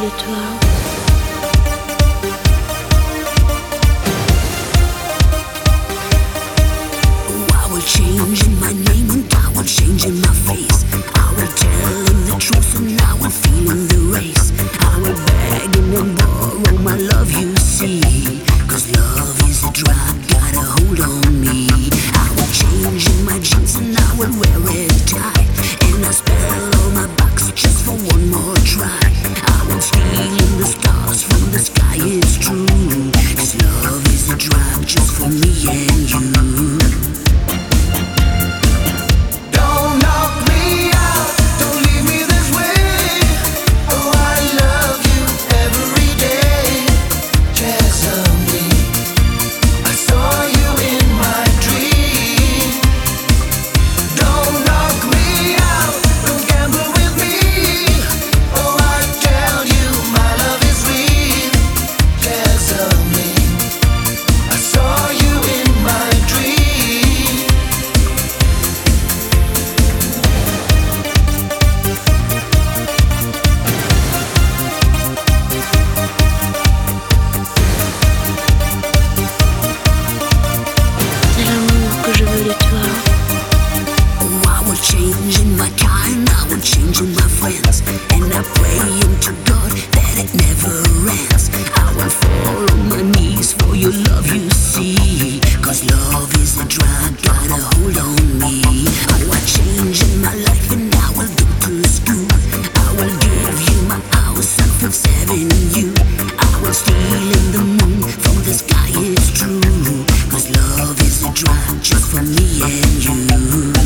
de toi. I will change in my name and I will change in my face. I will tell him the truth and I will feel in the race. I will beg him and borrow my love, you see. Cause love is a drug, got a hold on me. I will change in my jeans and I will wear it tight. And I spell all my bucks just for one more try. I will steal in the stars from the sky, it's true. Cause love is a drug just for me and you. Changing my kind, I will change in my friends. And I pray into God that it never ends. I will fall on my knees for your love, you see. Cause love is a drug, got a hold on me. I will change in my life and I will go to school. I will give you my house and Fifth Avenue. I will steal in the moon from the sky, it's true. Cause love is a drug just for me and you.